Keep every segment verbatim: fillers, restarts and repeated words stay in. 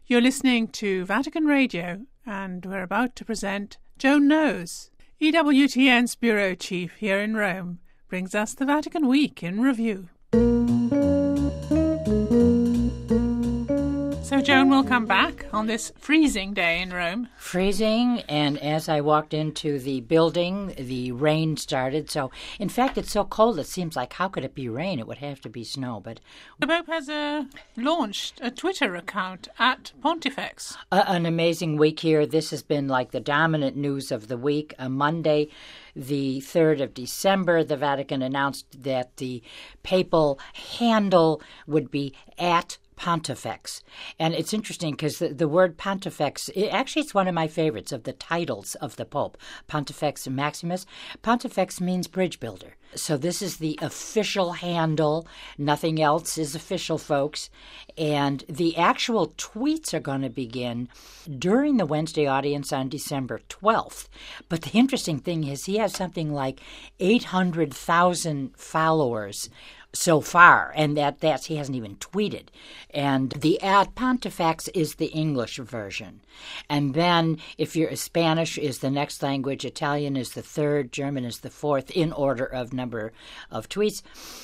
You're listening to Vatican Radio, and we're about to present Joan Knows. E W T N's bureau chief here in Rome brings us the Vatican Week in review. So Joan will come back on this freezing day in Rome. Freezing, and as I walked into the building, the rain started. So, in fact, it's so cold it seems like, how could it be rain? It would have to be snow. But the Pope has uh, launched a Twitter account at Pontifex. Uh, an amazing week here. This has been like the dominant news of the week. A Monday, the third of December, the Vatican announced that the papal handle would be at Pontifex. And it's interesting because the, the word Pontifex, it, actually it's one of my favorites of the titles of the Pope. Pontifex Maximus. Pontifex means bridge builder. So this is the official handle. Nothing else is official, folks. And the actual tweets are going to begin during the Wednesday audience on December twelfth. But the interesting thing is he has something like eight hundred thousand followers so far, and that that's he hasn't even tweeted. And the ad Pontifex is the English version. And then if you're Spanish is the next language, Italian is the third, German is the fourth in order of number of tweets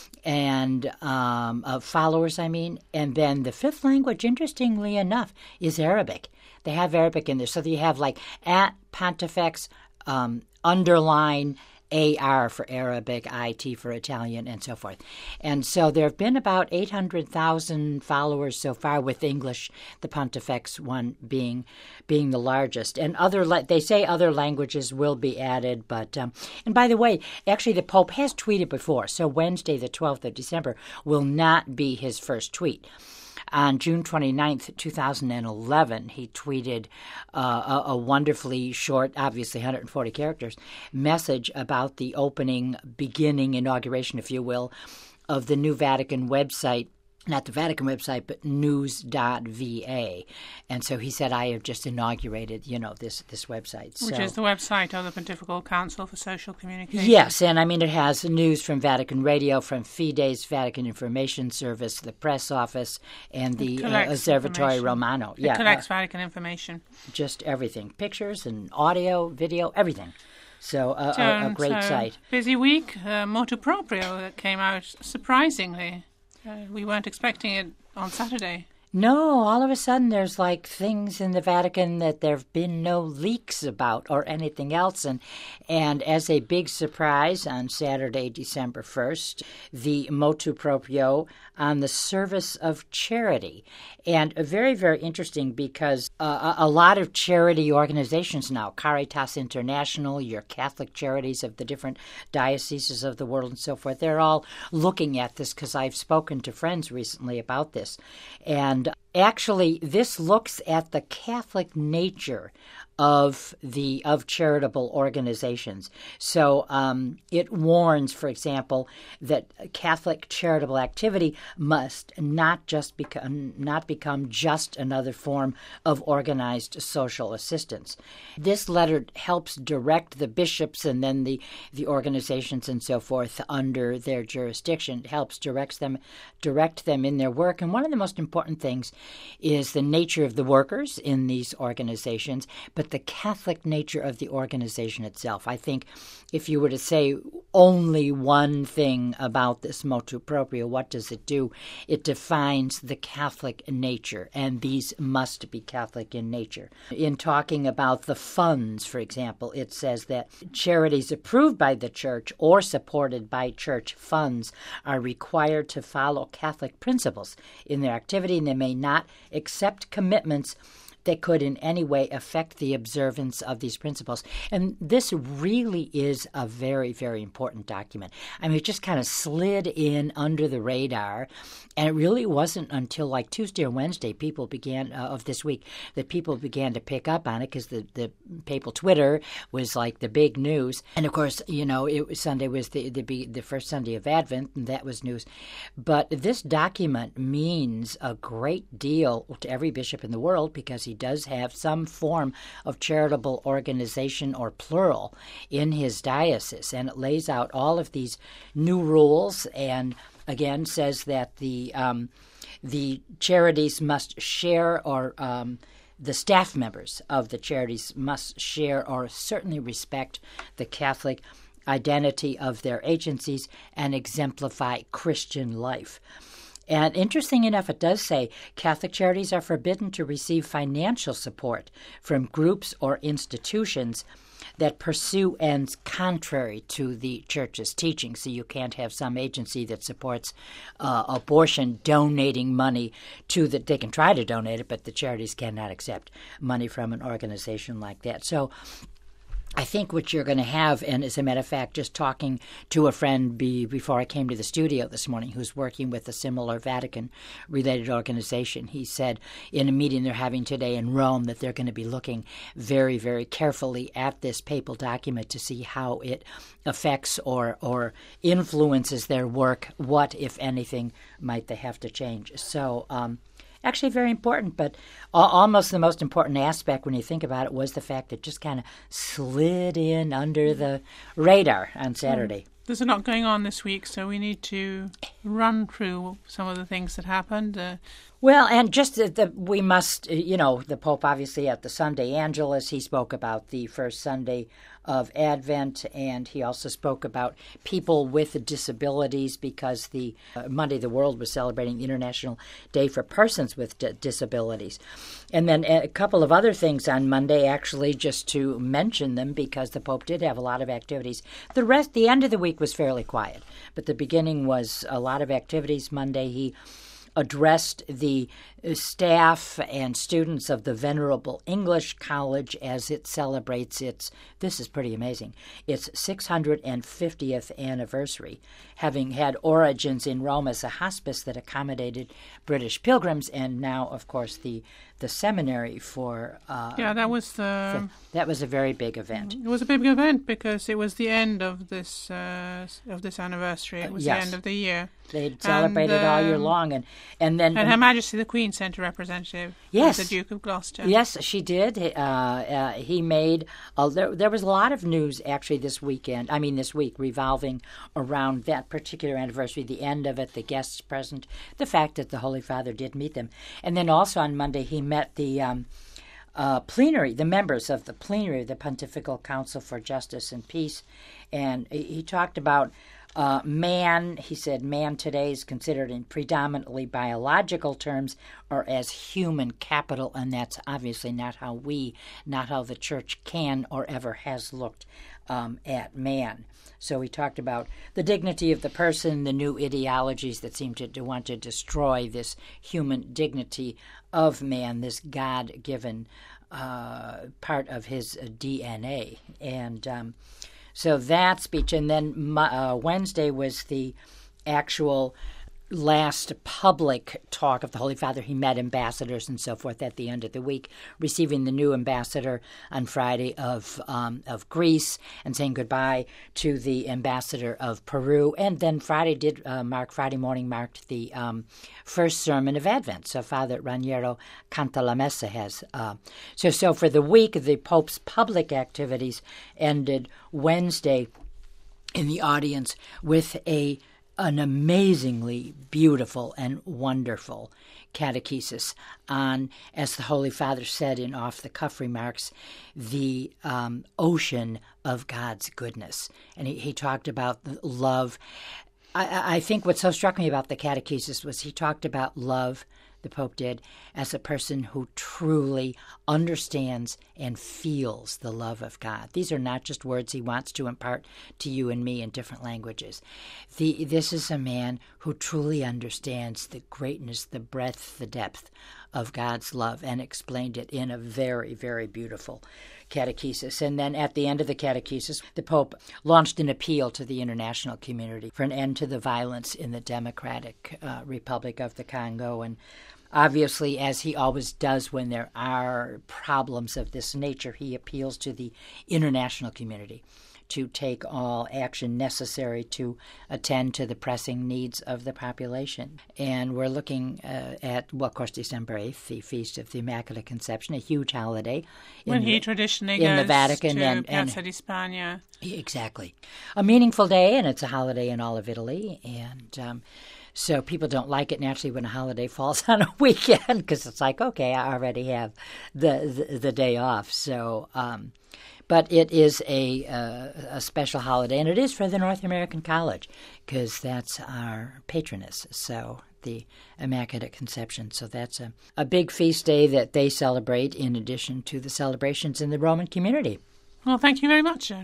and um, of followers, I mean. And then the fifth language, interestingly enough, is Arabic. They have Arabic in there. So you have like at Pontifex, um, underline A R for Arabic, I T for Italian, and so forth. And so there have been about eight hundred thousand followers so far, with English, the Pontifex one being being the largest. And other they say other languages will be added. But um, and by the way, actually the Pope has tweeted before, so Wednesday the twelfth of December will not be his first tweet. On June twenty-ninth, twenty eleven, he tweeted uh, a, a wonderfully short, obviously one hundred forty characters, message about the opening, beginning, inauguration, if you will, of the new Vatican website. Not the Vatican website, but news dot v a. And so he said, I have just inaugurated, you know, this this website. Which so, is the website of the Pontifical Council for Social Communication. Yes, and I mean, it has news from Vatican Radio, from Fides, Vatican Information Service, the press office, and the uh, Osservatore Romano. It yeah, collects uh, Vatican information. Just everything. Pictures and audio, video, everything. So uh, so a, a great so site. Busy week. Uh, Motu Proprio that came out surprisingly. Uh, we weren't expecting it on Saturday. No, all of a sudden there's like things in the Vatican that there have been no leaks about or anything else. And and as a big surprise on Saturday, December first, the Motu Proprio on the service of charity. And very, very interesting because uh, a lot of charity organizations now, Caritas International, your Catholic charities of the different dioceses of the world and so forth, they're all looking at this because I've spoken to friends recently about this. And actually, this looks at the Catholic nature of the of charitable organizations. So um, it warns, for example, that Catholic charitable activity must not just become not become just another form of organized social assistance. This letter helps direct the bishops and then the the organizations and so forth under their jurisdiction. It helps directs them direct them in their work. And one of the most important things is the nature of the workers in these organizations, but the Catholic nature of the organization itself. I think if you were to say only one thing about this Motu Proprio, what does it do? It defines the Catholic nature, and these must be Catholic in nature. In talking about the funds, for example, it says that charities approved by the Church or supported by Church funds are required to follow Catholic principles in their activity, and they may not accept commitments that could in any way affect the observance of these principles. And this really is a very, very important document. I mean, it just kind of slid in under the radar, and it really wasn't until like Tuesday or Wednesday people began, uh, of this week, that people began to pick up on it because the, the papal Twitter was like the big news. And of course, you know, it was Sunday was the, the, the first Sunday of Advent, and that was news. But this document means a great deal to every bishop in the world because he does have some form of charitable organization or plural in his diocese, and it lays out all of these new rules and again says that the um, the charities must share or um, the staff members of the charities must share or certainly respect the Catholic identity of their agencies and exemplify Christian life. And interesting enough, it does say Catholic charities are forbidden to receive financial support from groups or institutions that pursue ends contrary to the Church's teaching. So you can't have some agency that supports uh, abortion donating money to the, they can try to donate it, but the charities cannot accept money from an organization like that. So I think what you're going to have, and as a matter of fact, just talking to a friend be, before I came to the studio this morning who's working with a similar Vatican-related organization, he said in a meeting they're having today in Rome that they're going to be looking very, very carefully at this papal document to see how it affects or, or influences their work. What, if anything, might they have to change? So, um, Actually very important, but almost the most important aspect when you think about it was the fact that it just kind of slid in under the radar on Saturday. There's a lot going on this week, so we need to run through some of the things that happened. Uh, well, and just that the, we must, you know, the Pope obviously at the Sunday Angelus, he spoke about the first Sunday of Advent, and he also spoke about people with disabilities because the uh, Monday the world was celebrating the International Day for Persons with D- Disabilities. And then a couple of other things on Monday, actually, just to mention them, because the Pope did have a lot of activities. The rest, the end of the week was fairly quiet, but the beginning was a lot of activities. Monday he addressed the staff and students of the Venerable English College as it celebrates its, this is pretty amazing, its six hundred fiftieth anniversary, having had origins in Rome as a hospice that accommodated British pilgrims, and now, of course, the the seminary for... Uh, yeah, that was the... for, that was a very big event. It was a big event because it was the end of this uh, of this anniversary. It was uh, yes. the end of the year. They celebrated and, um, all year long. And, and then... And Her Majesty the Queen sent a representative, yes. the Duke of Gloucester. Yes, she did. Uh, uh, he made... Uh, there, there was a lot of news, actually, this weekend, I mean this week, revolving around that particular anniversary, the end of it, the guests present, the fact that the Holy Father did meet them. And then also on Monday, he met the... Um, Uh, plenary, the members of the plenary of the Pontifical Council for Justice and Peace, and he, he talked about uh, man. He said man today is considered in predominantly biological terms or as human capital, and that's obviously not how we, not how the Church can or ever has looked um, at man. So he talked about the dignity of the person, the new ideologies that seem to, to want to destroy this human dignity of man, this God-given uh, part of his uh, D N A. And um, so that speech, and then uh, Wednesday was the actual last public talk of the Holy Father. He met ambassadors and so forth at the end of the week, receiving the new ambassador on Friday of um, of Greece and saying goodbye to the ambassador of Peru. And then Friday did uh, mark, Friday morning marked the um, first sermon of Advent. So Father Raniero Cantalamessa has. Uh, so, so for the week, the Pope's public activities ended Wednesday in the audience with a an amazingly beautiful and wonderful catechesis on, as the Holy Father said in off-the-cuff remarks, the um, ocean of God's goodness. And he, he talked about love. I, I think what so struck me about the catechesis was he talked about love, the Pope did, as a person who truly understands and feels the love of God. These are not just words he wants to impart to you and me in different languages. The, this is a man who truly understands the greatness, the breadth, the depth of God's love, and explained it in a very, very beautiful catechesis. And then at the end of the catechesis, the Pope launched an appeal to the international community for an end to the violence in the Democratic uh, Republic of the Congo. And obviously, as he always does when there are problems of this nature, he appeals to the international community to take all action necessary to attend to the pressing needs of the population. And we're looking uh, at, well, of course, December eighth, the Feast of the Immaculate Conception, a huge holiday. When the, he traditionally in goes the Vatican to and, Piazza and, di Spagna. Exactly. A meaningful day, and it's a holiday in all of Italy. And um, So people don't like it naturally when a holiday falls on a weekend because it's like, okay, I already have the the, the day off. So, um, but it is a uh, a special holiday, and it is for the North American College because that's our patroness. So the Immaculate Conception. So that's a, a big feast day that they celebrate in addition to the celebrations in the Roman community. Well, thank you very much, Joan.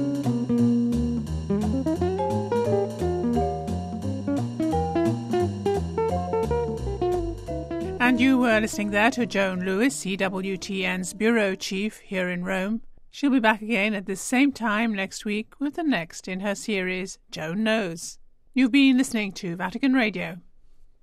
And you were listening there to Joan Lewis, E W T N's Bureau Chief here in Rome. She'll be back again at this same time next week with the next in her series, Joan Knows. You've been listening to Vatican Radio.